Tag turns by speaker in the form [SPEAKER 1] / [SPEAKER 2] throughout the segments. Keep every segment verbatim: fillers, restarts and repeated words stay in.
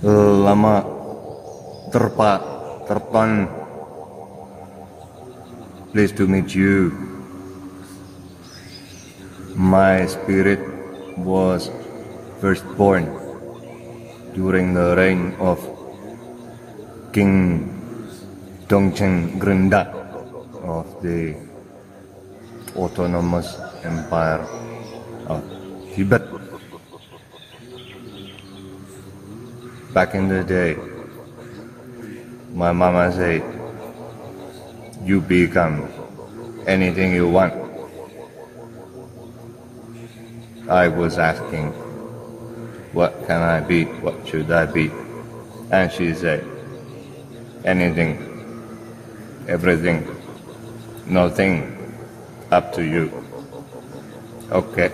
[SPEAKER 1] Lama Terpa Terpan. Pleased to meet you. My spirit was first born during the reign of King Dongchen Grenda of the Autonomous Empire of Tibet. Back in the day, my mama said, you become anything you want. I was asking, what can I be? What should I be? And she said, anything, everything, nothing, up to you. Okay.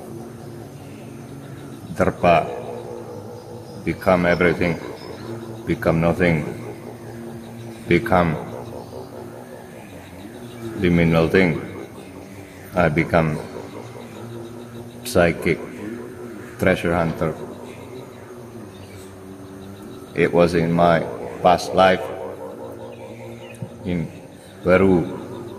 [SPEAKER 1] Dharpa, become everything, become nothing, become liminal thing. I become psychic treasure hunter. It was in my past life in Peru.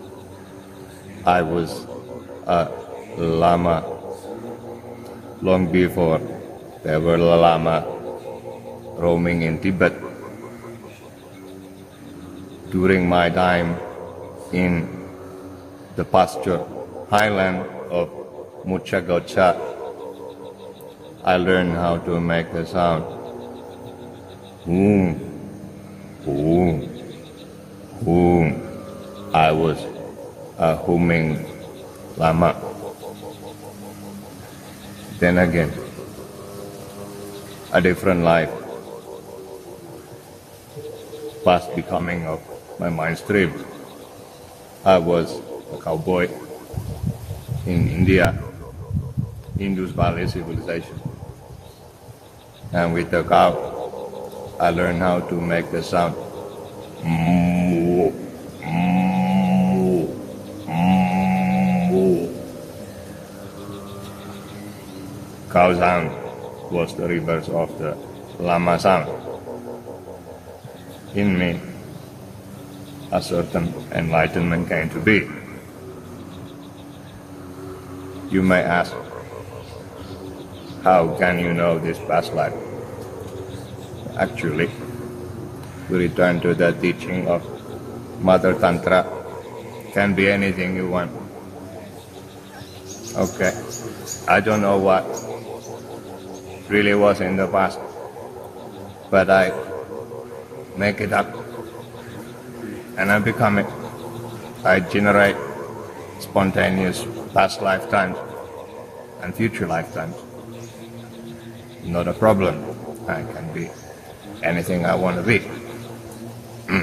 [SPEAKER 1] I was a lama long before there were lama roaming in Tibet. During my time in the pasture highland of Muchagocha, I learned how to make the sound Boom, boom, boom. I was a humming lama. Then again, a different life, past becoming of my mind stream. I was a cowboy in India, Indus Valley civilization. And with the cow, I learned how to make the sound moo, moo, moo. Cow sound was the reverse of the lama sound. In me, a certain enlightenment came to be. You may ask, how can you know this past life? Actually, we return to the teaching of Mother Tantra. Can be anything you want. Okay, I don't know what really was in the past, but I make it up and I become it. I generate spontaneous past lifetimes and future lifetimes. Not a problem. I can be anything I want to be. Mm.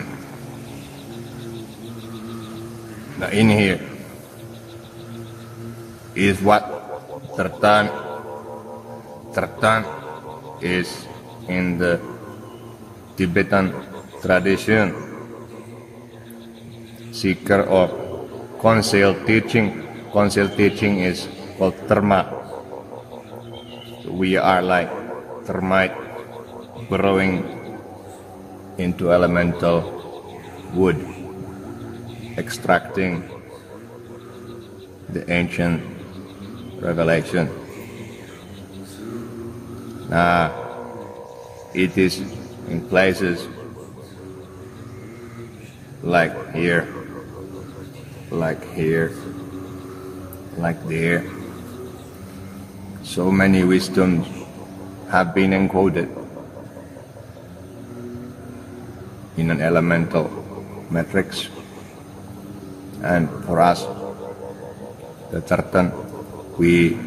[SPEAKER 1] Now in here is what Tertan. Tertan is in the Tibetan tradition, seeker of concealed teaching. Concealed teaching is called terma. So we are like termite burrowing into elemental wood, extracting the ancient revelation. Now, it is in places like here, like here, like there. So many wisdoms have been encoded in an elemental matrix. And for us, the Tartan, we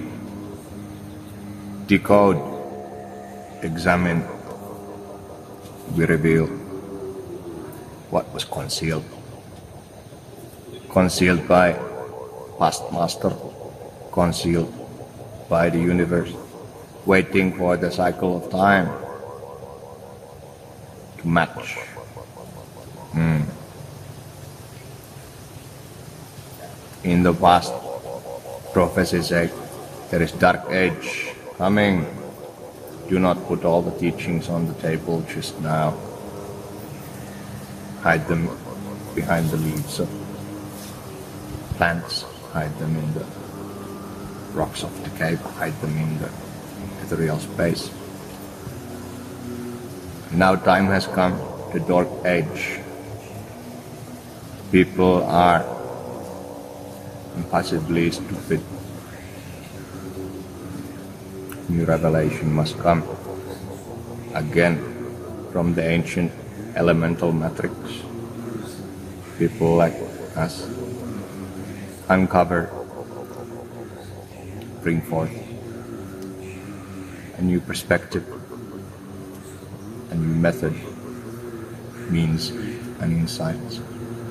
[SPEAKER 1] decode, examine, we reveal what was concealed. Concealed by past master, concealed by the universe, waiting for the cycle of time to match. Mm. In the past, prophecy said there is dark age coming. do not put all the teachings on the table just now. Hide them behind the leaves of plants, hide them in the rocks of the cave, hide them in the ethereal space. Now time has come, the dark age. People are impossibly stupid. New revelation must come again from the ancient elemental matrix. People like us uncover, bring forth a new perspective, a new method, means, and insights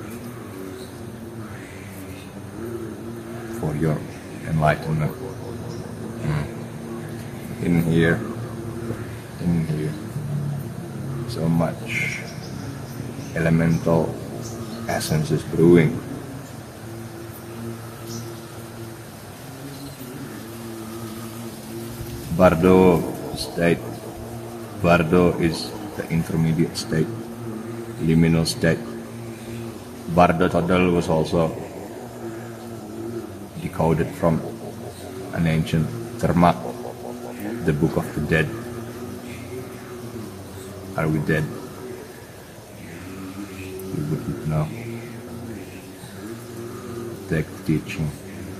[SPEAKER 1] for your enlightenment. Mm. In here, in here, so much elemental essence is brewing. Bardo state. Bardo is the intermediate state, liminal state. Bardo Todal was also decoded from an ancient Dharma, the Book of the Dead. Are we dead? We wouldn't know. Take the teaching,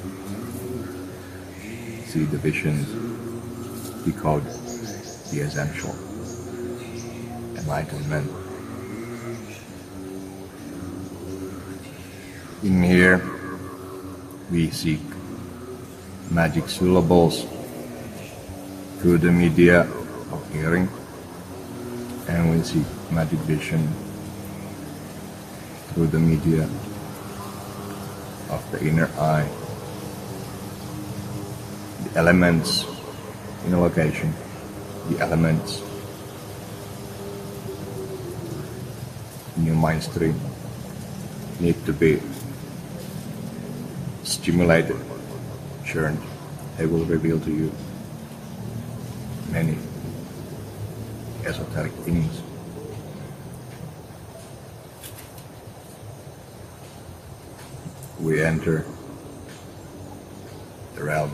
[SPEAKER 1] see the visions, decode the essential enlightenment. In here, we seek magic syllables through the media of hearing, and we seek magic vision through the media of the inner eye. The elements in a location, the elements in your mind stream need to be stimulated, churned. They will reveal to you many esoteric things. We enter the realm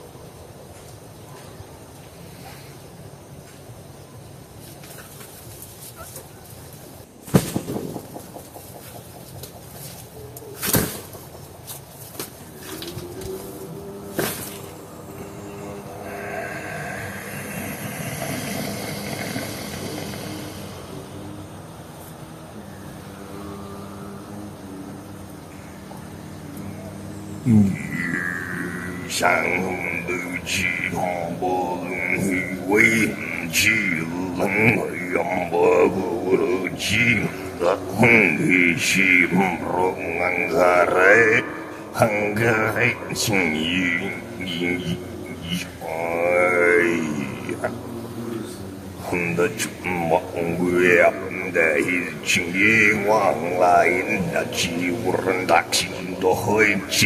[SPEAKER 2] 山路起航波去为起冷阳波不起的空气是不安个人很个人心意意意哎呀很的出梦归啊的一群人往来那几无人大心都会接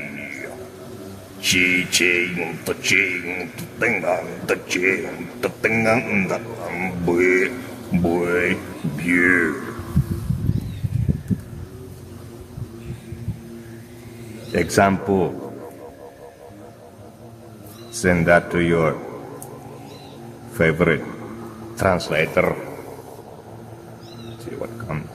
[SPEAKER 2] Chi chi the chi the thing the chi the thing the boy boy beer.
[SPEAKER 1] Example. Send that to your favorite translator. See what comes.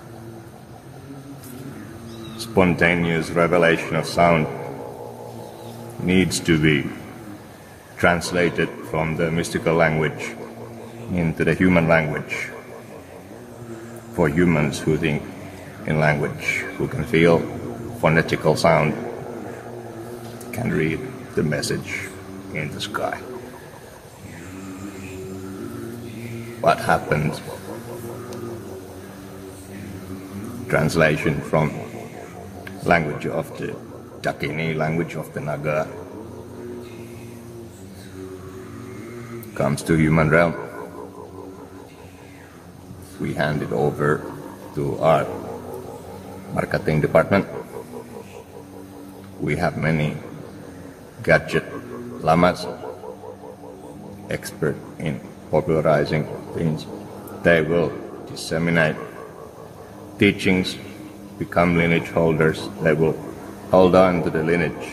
[SPEAKER 1] Spontaneous revelation of sound needs to be translated from the mystical language into the human language for humans who think in language, who can feel phonetical sound, can read the message in the sky. What happens? Translation from language of the Dakini, language of the Naga, comes to human realm. We hand it over to our marketing department. We have many gadget lamas, expert in popularizing things. They will disseminate teachings, become lineage holders. They will hold on to the lineage.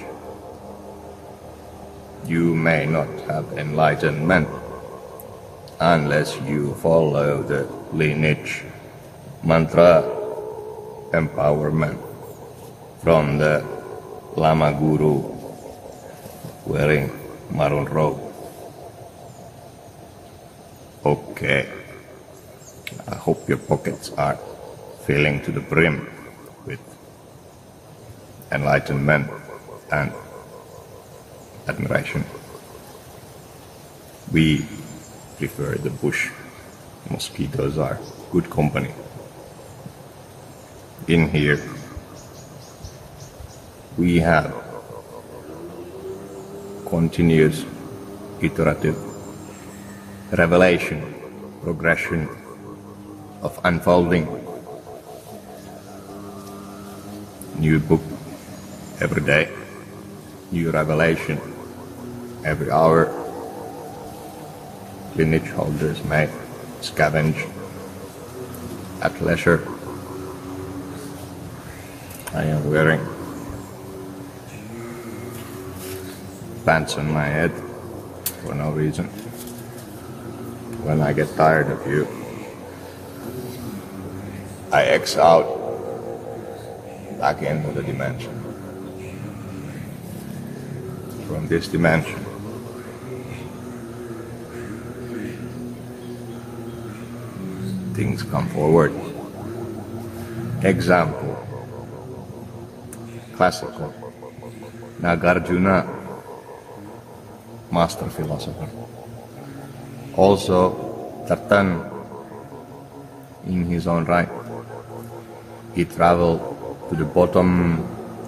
[SPEAKER 1] You may not have enlightenment unless you follow the lineage mantra empowerment from the Lama Guru wearing maroon robe. Okay, I hope your pockets are filling to the brim with enlightenment and admiration. We prefer the bush. Mosquitoes are good company. In here, we have continuous, iterative revelation, progression of unfolding. New book every day, new revelation every hour. Lineage holders may scavenge at leisure. I am wearing pants on my head for no reason. When I get tired of you, I X out back into the dimension. From this dimension, things come forward. Example, classical, Nagarjuna, master philosopher. Also, Tartan, in his own right, he traveled to the bottom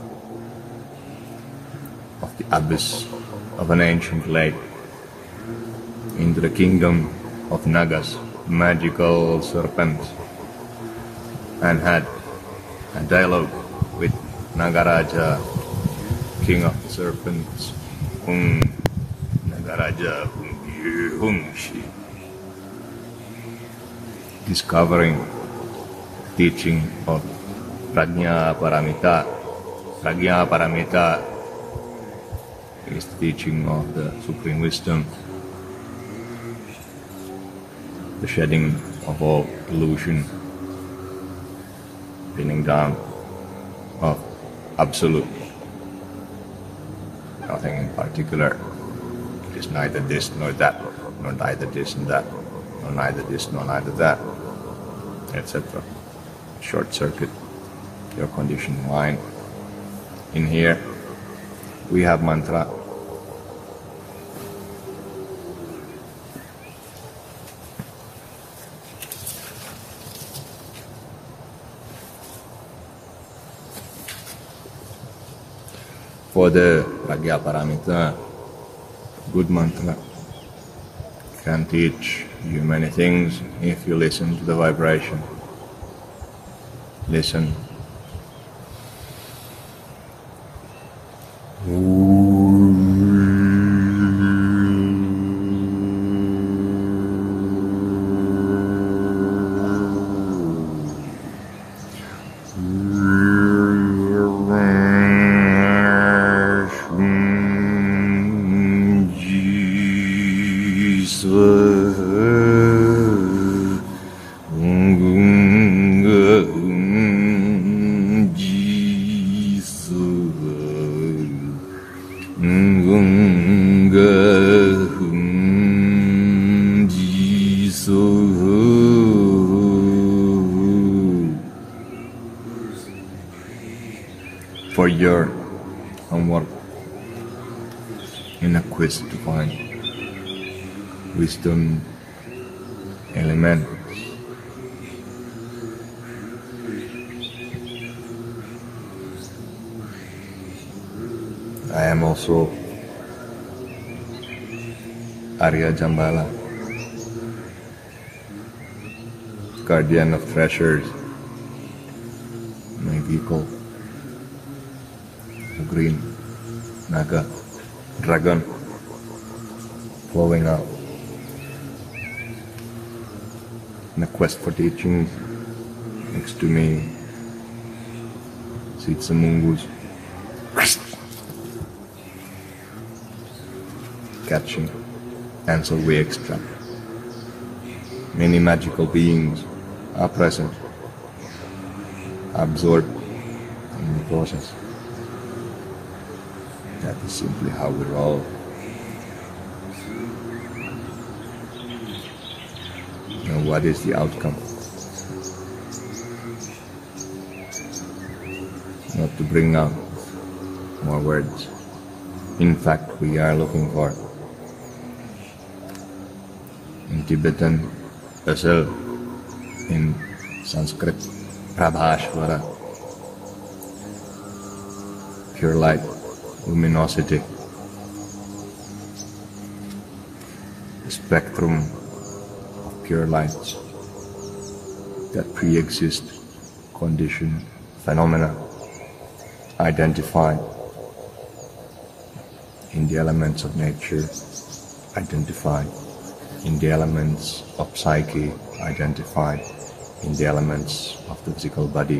[SPEAKER 1] of the abyss of an ancient lake, into the kingdom of Nagas, magical serpents, and had a dialogue with Nagaraja, king of the serpents, Hung Nagaraja Hungshi, discovering teaching of Prajna Paramita. Prajna Paramita is the teaching of the supreme wisdom, the shedding of all illusion, pinning down of absolute, nothing in particular. It is neither this nor that, nor neither this and that, nor neither this nor neither that, et cetera. Short circuit your conditioned mind. In here, we have mantra. For the Pragya Paramita, good mantra can teach you many things if you listen to the vibration. Listen. For your homework in a quest to find wisdom elements. I am also Arya Jambala, guardian of treasures, my vehicle, the green Naga dragon flowing out in a quest for teaching. Next to me sits a mongoose, catching anchovy extract. Many magical beings are present, absorbed in the process. That is simply how we roll. Now, what is the outcome? Not to bring out more words. In fact, we are looking for, in Tibetan, Asal, in Sanskrit, Prabhashvara, pure light, luminosity, the spectrum of pure lights that pre-exist condition phenomena identified in the elements of nature, identified in the elements of psyche, identified in the elements of the physical body,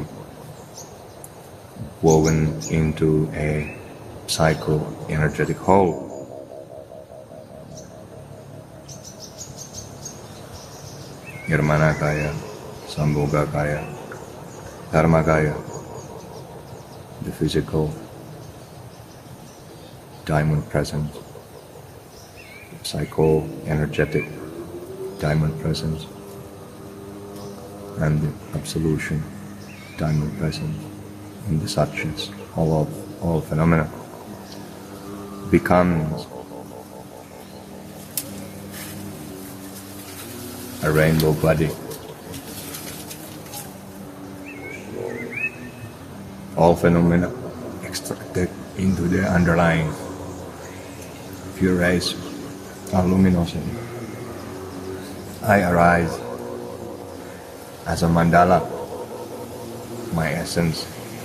[SPEAKER 1] woven into a psycho-energetic whole. Nirmanakaya, Sambhogakaya, Dharmakaya, the physical diamond presence, psycho-energetic diamond presence, and the absolution diamond presence, and the Satyas, all of all phenomena, becomes a rainbow body. All phenomena extracted into the underlying pure rays of luminosity. I arise as a mandala. My essence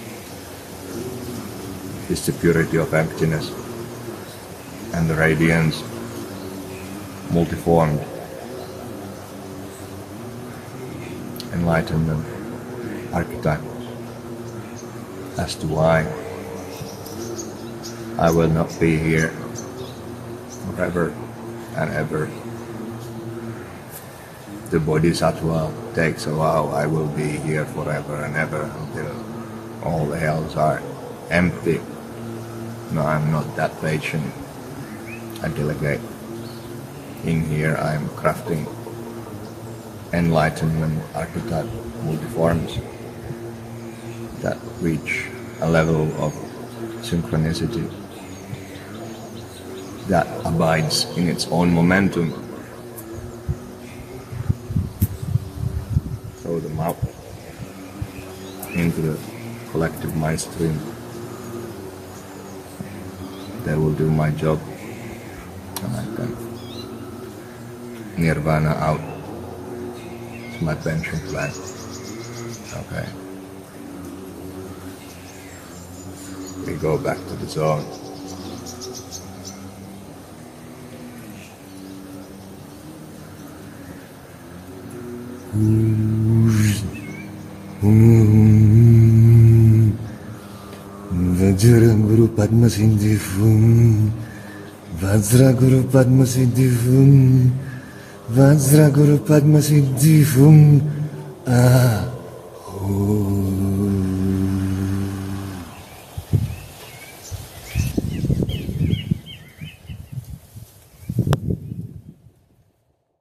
[SPEAKER 1] is the purity of emptiness and the radiance, multiformed enlightenment archetype. As to why I will not be here forever and ever. The Bodhisattva takes a vow, I will be here forever and ever until all the hells are empty. No, I'm not that patient. I delegate. In here I am crafting enlightenment archetype multiforms that reach a level of synchronicity that abides in its own momentum. Throw them out into the collective mind stream. That will do my job, and I can nirvana out. It's my pension plan. Okay. We go back to the zone.
[SPEAKER 2] Vajra Guru Padma Siddhi Fum, Vajra Guru Padma Siddhi Fum, Vajra Guru Padma Siddhi Fum, Ah, oh.